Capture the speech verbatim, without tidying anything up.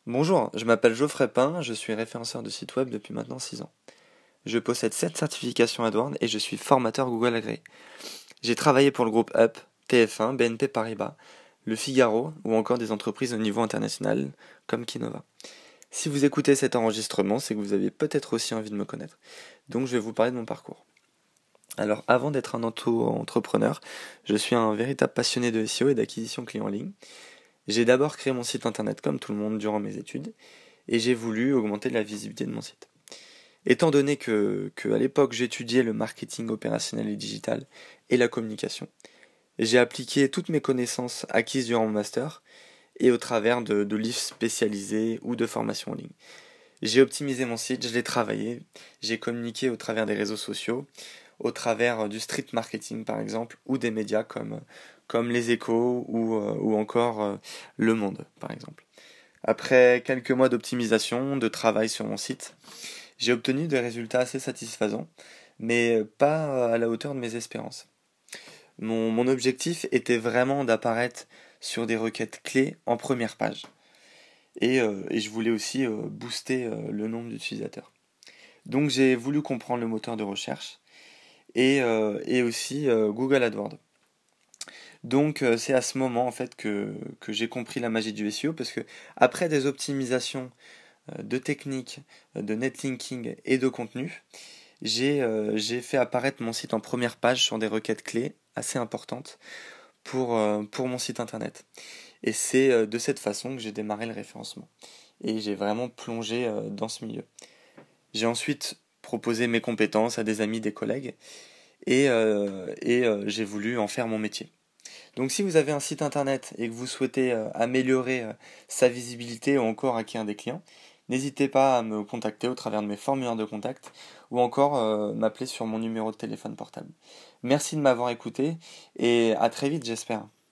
Bonjour, je m'appelle Geoffrey Pin, je suis référenceur de site web depuis maintenant six ans. Je possède sept certifications AdWords et je suis formateur Google agréé. J'ai travaillé pour le groupe Up, T F un, B N P Paribas, Le Figaro ou encore des entreprises au niveau international comme Kinova. Si vous écoutez cet enregistrement, c'est que vous avez peut-être aussi envie de me connaître. Donc je vais vous parler de mon parcours. Alors avant d'être un auto-entrepreneur, je suis un véritable passionné de S E O et d'acquisition client en ligne. J'ai d'abord créé mon site internet comme tout le monde durant mes études et j'ai voulu augmenter la visibilité de mon site. Étant donné que, que à l'époque j'étudiais le marketing opérationnel et digital et la communication, j'ai appliqué toutes mes connaissances acquises durant mon master et au travers de, de livres spécialisés ou de formations en ligne. J'ai optimisé mon site, je l'ai travaillé, j'ai communiqué au travers des réseaux sociaux, au travers du street marketing par exemple, ou des médias comme, comme Les Échos ou, euh, ou encore euh, Le Monde par exemple. Après quelques mois d'optimisation, de travail sur mon site, j'ai obtenu des résultats assez satisfaisants, mais pas à la hauteur de mes espérances. Mon, mon objectif était vraiment d'apparaître sur des requêtes clés en première page. Et, euh, et je voulais aussi euh, booster euh, le nombre d'utilisateurs. Donc j'ai voulu comprendre le moteur de recherche et, euh, et aussi euh, Google AdWords. Donc euh, c'est à ce moment en fait que, que j'ai compris la magie du S E O parce que après des optimisations euh, de techniques, euh, de netlinking et de contenu, j'ai euh, j'ai fait apparaître mon site en première page sur des requêtes clés assez importantes pour, euh, pour mon site internet. Et c'est euh, de cette façon que j'ai démarré le référencement. Et j'ai vraiment plongé euh, dans ce milieu. J'ai ensuite proposé mes compétences à des amis, des collègues, et, euh, et euh, j'ai voulu en faire mon métier. Donc si vous avez un site internet et que vous souhaitez euh, améliorer euh, sa visibilité ou encore acquérir des clients, n'hésitez pas à me contacter au travers de mes formulaires de contact ou encore euh, m'appeler sur mon numéro de téléphone portable. Merci de m'avoir écouté et à très vite j'espère.